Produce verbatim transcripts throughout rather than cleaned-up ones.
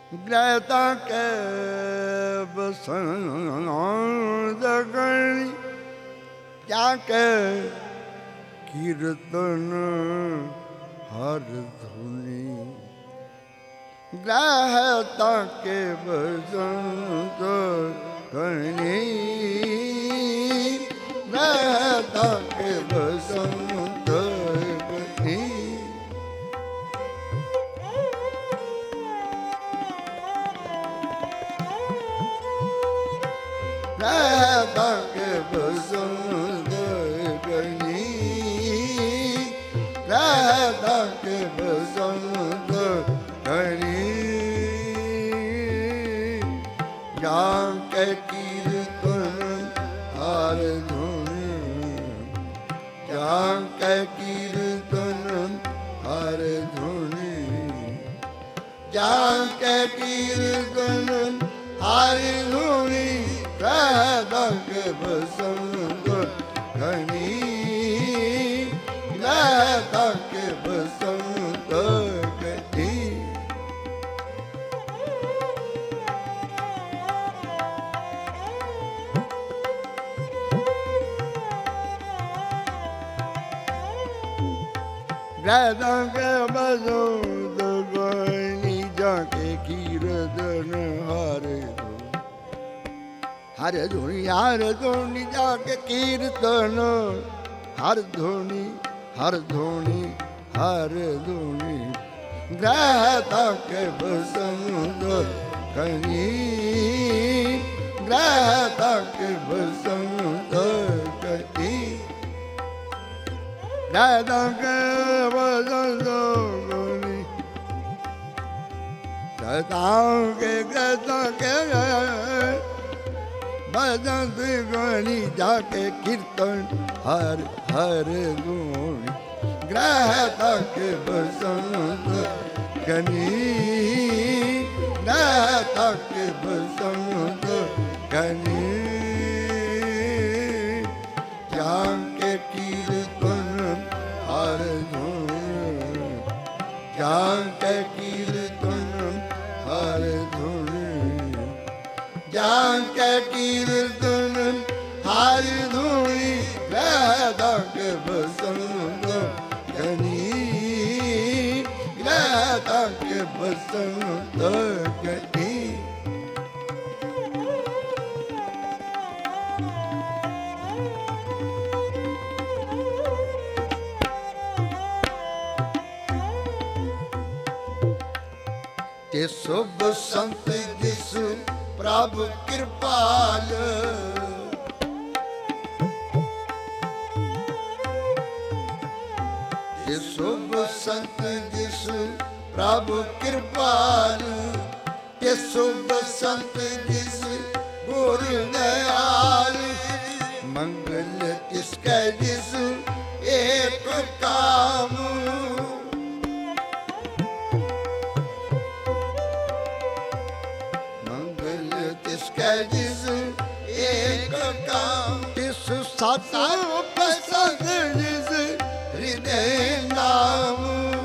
ਗ੍ਰਹਿ ਤਾਂ ਕੈ ਬਸੰਤ ਗਣੀ ਕਿਆ ਕੈ ਕੀਰਤਨ ਹਰ ਧੁਨੀ ਗ੍ਰਹਿ ਤਾਂ ਕੈ ਬਸੰਤ ਗਣੀ ਗ੍ਰਹਿ ਤਾਂ ਕੈ ਬਸੰਤ ਗਣੀ ਗ੍ਰਹਿ ਤਾਂ ਕੈ ਬਸੰਤ ਗਣੀ ਗ੍ਰਹਿ ਤਾਂ ਕੈ ਬਸੰਤ ਗਣੀ ਜਾਂ ਕੈ ਕੀਰਤਨ ਹਰ ਧੁਨੀ ਜਾਂ ਕੈ ਕੀਰਤਨ ਹਰ ਧੁਨੀ ਜਾਂ ਕੈ ਕੀਰਤਨ ਹਰ ਧੁਨੀ ਗ੍ਰਹਿ ਤਾਂ ਕੈ ਬਸੰਤ ਗਣੀ ਗ੍ਰਹਿ ਤਾਂ ਕੈ ਬਸੰਤ ਗਣੀ ਗ੍ਰਹਿ ਤਾਂ ਕੈ ਬਸੰਤ ਗਣੀ ਜਾਂ ਕੈ ਕੀਰਤਨ ਹਰ ਹਰ ਧੁਨੀ ਹਰ ਧੁਨੀ ਜਾ ਕੇ ਕੀਰਤਨ ਹਰ ਧੁਨੀ ਹਰ ਧੁਨੀ ਹਰ ਧੁਨੀ ਗ੍ਰਹਿ ਤਾਂ ਕੈ ਬਸੰਤ ਗਣੀ ਗ੍ਰਹਿ ਤਾਂ ਕੈ ਬਸੰਤ ਗਣੀ ਗ੍ਰਹਿ ਤਾਂ ਕੈ ਬਸੰਤ ਗਣੀ ਗ੍ਰਹਿ ਤਾਂ ਕੈ ਗ੍ਰਹਿ ਤਾਂ ਕੈ ਬਸੰਤ ਗਣੀ ਜਾ ਕੇ ਕੀਰਤਨ ਹਰ ਹਰ ਧੁਨੀ ਗ੍ਰਹਿ ਤਾਂ ਕੈ ਬਸੰਤ ਗਣੀ ਗ੍ਰਹਿ ਤਾਂ ਕੈ ਬਸੰਤ ਗਣੀ ਜਾਂ ਕੈ ਕੀਰਤਨ ਹਰ ਧੁਨੀ ਜਾਂ ਕੈ ਕੀਰਤਨ ਹਰ ਧੁਨੀ ਜਾਂ ਕੈ ਕੀਰਤਨ ਹਰ ਧੁਨੀ ਗ੍ਰਹਿ ਤਾਂ ਕੈ ਬਸੰਤ ਗਣੀ ਗ੍ਰਹਿ ਤਾਂ ਕੈ ਬਸੰਤ ਗਣੀ ਤੇ ਸੁਭ ਸੰਤ ਜਿਸ ਪ੍ਰਭ ਕਿਰਪਾਲ ਤੇ ਸੁਭ ਸੰਤ ਜਿਸ ਪ੍ਰਭ ਕਿਰਪਾਲ ਤੇ ਸੁਭ ਸੰਤ ਜਿਸ ਗੁਰ ਦਇਆਲ ਮੰਗਲ ਤਿਸ ਕੈ ਜਿਸ ਏਕ ਕਾਮ ਜਿਸ ਏਕ ਕਾਮ ਤਿਸ ਸਤ ਪਸੰਦ ਜਿਸ ਹਿਰਦੈ ਨਾਮ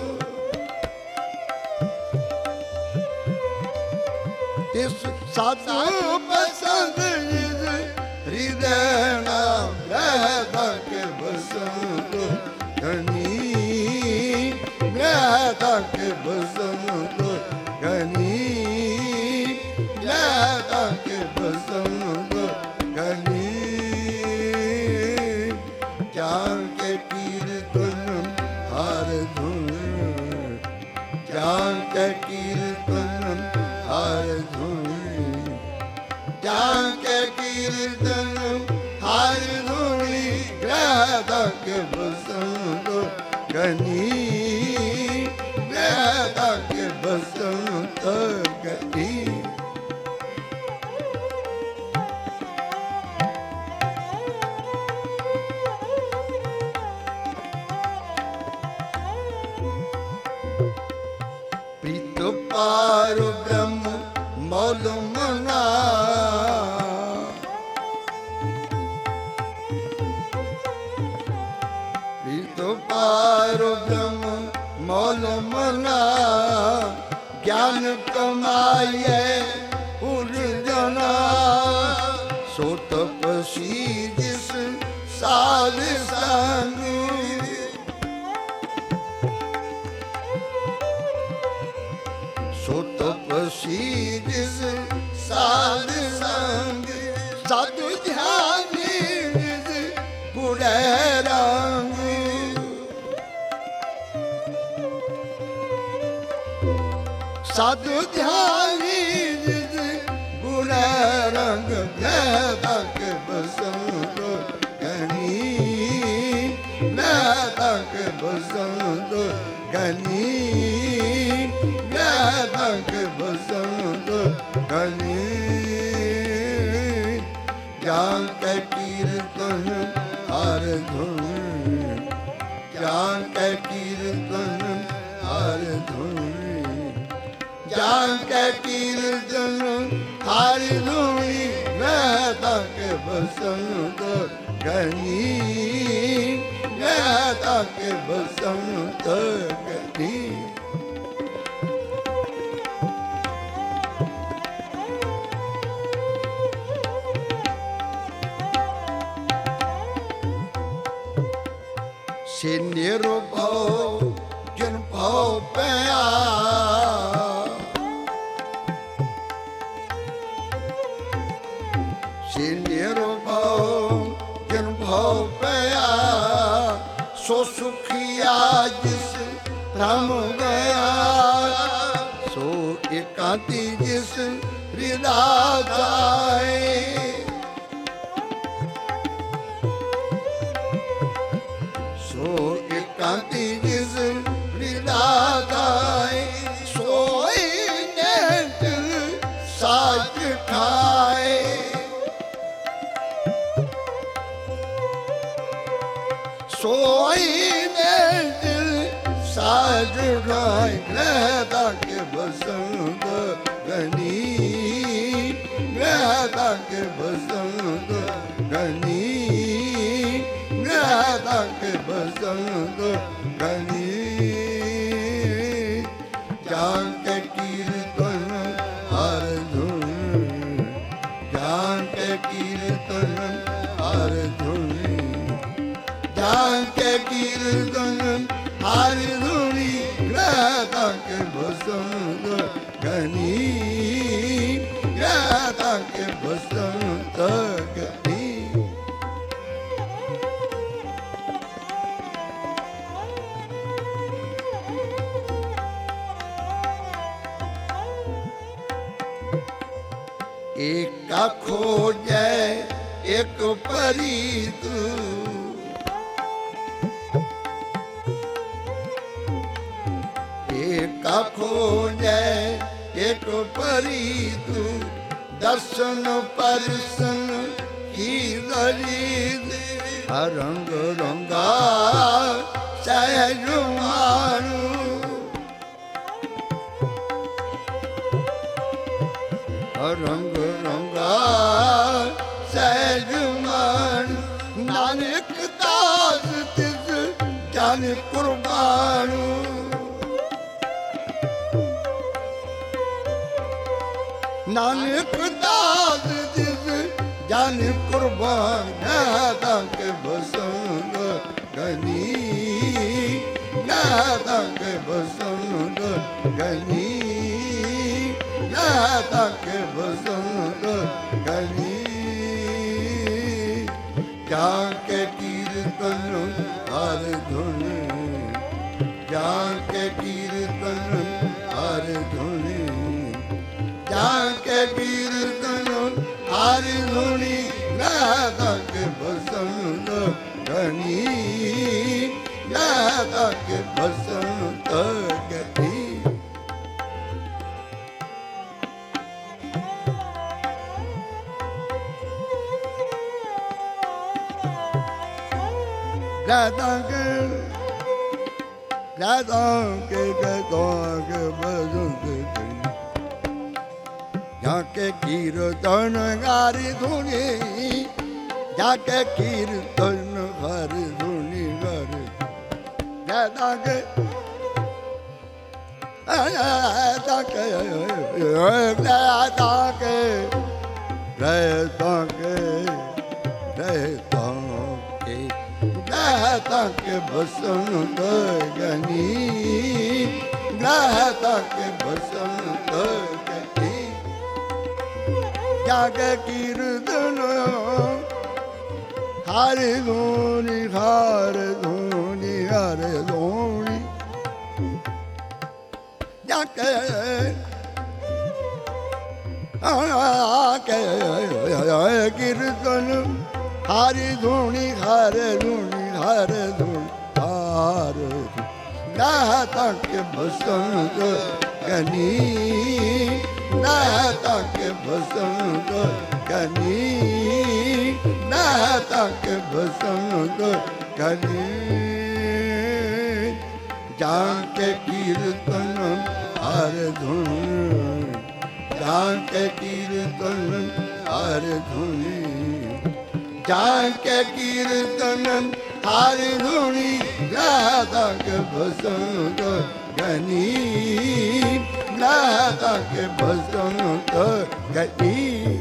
ਤਿਸ ਸਤ ਪਸੰਦ ਜਿਸ ਹਿਰਦੈ ਨਾਮ ਗ੍ਰਹਿ ਤਾਂ ਕੈ ਬਸੰਤ ਗਣੀ ਗ੍ਰਹਿ ਤਾਂ ਕੈ ਬਸੰਤ ਗਣੀ ਗ੍ਰਹਿ ਤਾਂ ਕੈ ਬਸੰਤ ਗਣੀ ਜਾਂ ਕੈ ਕੀਰਤਨ ਹਰ ਧੁਨੀ ਜਾਂ ਕੈ ਕੀਰਤਨ ਹਰ ਧੁਨੀ ਜਾਂ ਕੈ ਕੀਰਤਨ ਹਰ ਧੁਨੀ ਗ੍ਰਹਿ ਤਾਂ ਕੈ ਬਸੰਤ ਗਣੀ ਗ੍ਰਹਿ ਤਾਂ ਕੈ ਬਸੰਤ ਗਣੀ ਪਾਰ ਬ੍ਰਹਮ ਮੌਲ ਮਨਾ ਪ੍ਰੀਤੋ ਪਾਰ ਬ੍ਰਹਮ ਮੌਲ ਮਨਾ ਜਨ ਕਮਾਈਏ ਪੁਰ ਜਨਾ ਸੋ ਤਪਸੀ ਜਿਸ ਸਾਧ ਸੰਗ ਸੋ ਤਪਸੀ ਜਿਸ ਸਾਧ ਸੰਗ ਸਾਧੂ ਧਿਆਨੀ ਜਿਸ ਗੁਰੇ ਰੰਗ ਸਾਧੂ ਧਿਆਨੀ ਜਿਸ ਗੁਰੇ ਰੰਗ ਮੈਂ ਤੱਕ ਬਸੰਤ ਗਣੀ ਮੈਂ ਤੱਕ ਬਸੰਤ ਗਣੀ ਮੈਂ ਤੱਕ ਬਸੰਤ ਗਣੀ ਜਾਨ ਕੇ ਕੀਰਤਨ ਹਰ ਧੁਨ ਜਾਨ ਕੇ ਕੀਰਤਨ ਹਰ ਧੁਨ ਜਾਨ ਕੇ ਕੀਰਤਨ ਹਰ ਧੁਨੀ ਮੈਂ ਤੱਕ ਬਸੰਤ ਗਣੀ ਮੈਂ ਤੱਕ ਬਸੰਤ ਗਣੀ ਸੇ ਨਿਰਭਉ ਜਨ ਭਉ ਪਿਆ ਸੇ ਨਿਰਭਉ ਜਨ ਭਉ ਪਿਆ ਸੋ ਸੁਖੀਆ ਜਿਸ ਭ੍ਰਮ ਗਿਆ ਸੋ ਇਕਾਂਤੀ ਜਿਸ ਹਿਰਦਾ ਜਾਏ ਸੋ ਇਕਾਂਤੀ ਜਿਸ ਹਿਰਦਾ ਜਾਏ ਸੋਈ ਨੇਤ ਸਾਚ ਖਾਏ ਸੋਈ ਨੇਤ ਸਾਚ ਖਾਏ ਮੈਂ ਤੱਕ ਬਸੰਤ ਗਣੀ ਮੈਂ ਤੱਕ ਬਸੰਤ ਗਣੀ ਮੈਂ ਤੱਕ ਬਸੰਤ ਗਣੀ ਜਾਨ ਕੇ ਕੀਰਤਨ ਹਰ ਧੁਨ ਜਾਨ ਕੇ ਕੀਰਤਨ ਹਰ ਧੁਨ ਜਾਨ ਕੇ ਕੀਰਤਨ ਹਰ ਧੁਨੀ ਮੈਂ ਤੱਕ ਬਸੰਤ ਗਣੀ ਮੈਂ ਤੱਕ ਬਸੰਤ ਗਣੀ ਏਕਾ ਖੋਜੈ ਇੱਕ ਪਰੀਤ ਏਕਾ ਖੋਜੈ ਇੱਕ ਪਰੀਤ ਦਰਸ਼ਨ ਪਰਸਨ ਕੀ ਦਰੀਦ ਰੰਗ ਰੰਗਾ ਸਹਿਜ ਮਾਰੂ ਰੰਗ ਰੰਗਾ ਸਹਿਜ ਮਾਨ ਨਾਨਕ ਦਾਸ ਤਿਸ ਜਨ ਕੁਰਬਾਨੂ ਨਾਨਕ ਦਾਸ ਤਿਸ ਜਨ ਕੁਰਬਾਨ ਮੈਂ ਤੱਕ ਬਸੰਤ ਗਣੀ ਮੈਂ ਤੱਕ ਬਸੰਤ ਗਣੀ ਮੈਂ ਤੱਕ ਬਸੰਤ ਗਣੀ ਜਾਨ ਕੇ ਕੀਰਤਨ ਹਰ ਧੁਨ ਜਾਨ ਕੇ ਕੀਰਤਨ ਹਰ ਧੁਨ ਜਾਨ ਕੇ ਕੀਰਤਨ ਹਰ ਧੁਨੀ ਮੈਂ ਤੱਕ ਬਸੰਤ ਗਣੀ ਮੈਂ ਤੱਕ ਬਸੰਤ ਗਣੀ Radha Radha ke gadog bajante jaake kirtan gari dhuni jaake kirtan gari dhuni gari Radha ke ताके ताके रहता के रहता के रहता के बसंत गनी रहता के बसंत गनी जाके कीर्तन हारे धोनी हार धोनी हारे धोनी जाके आके कीर्तन हारी धुनी हारे धुनी हारे धुनी हार गाता के बसंत गनी गाता के बसंत गनी गाता के बसंत गनी जाके कीर्तन हार धुनी जाके कीर्तन हार धुनी जाके कीर्तन हार धुनी राधा के बसंत गनी राधा के बसंत गनी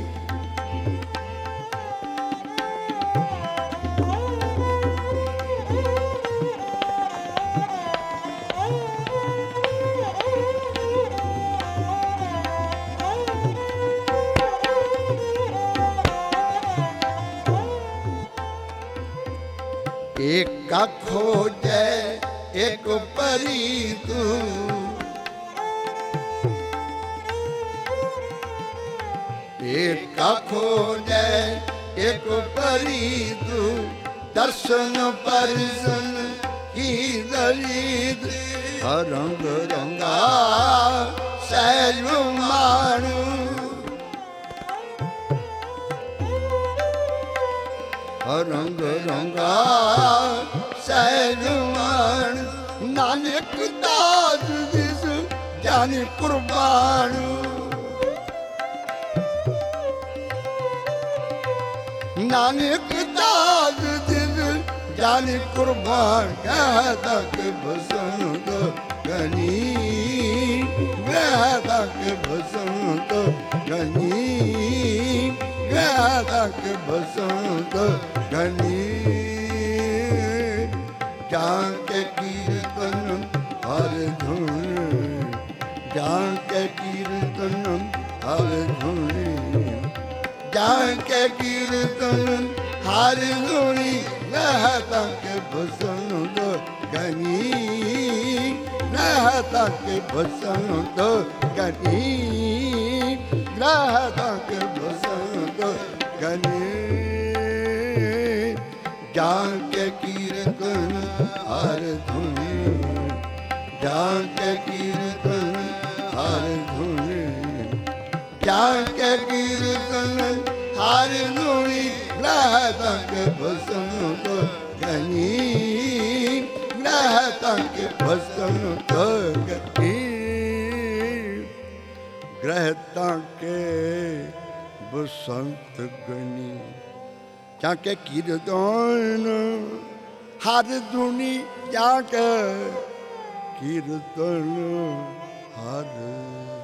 एक का खोजे एक परी तू एक का खोजे एक परी तू दर्शन परसन की दलित रंग रंगा सहज मानू रंग रंगा सहजमान नानक दास दिस जाने कुर्बान नानक दास दिस जाने कुर्बान कहता के बसंत गनी कहता के बसंत गनी कहता के बसंत गनी जाके कीर्तन हर धुन जाके कीर्तन हर धुन जाके कीर्तन हर धुनी रहता के बसंत गनी रहता के बसंत गनी रहता के बसंत गनी जाके कीर्तन हर धुनी जाके कीर्तन हर धुनी जाके कीर्तन हर धुनी रहता के बसंत गनी रहता के बसंत गनी रहता के बसंत गनी जाके कीर्तन हर धुनी जाके कीर्तन हर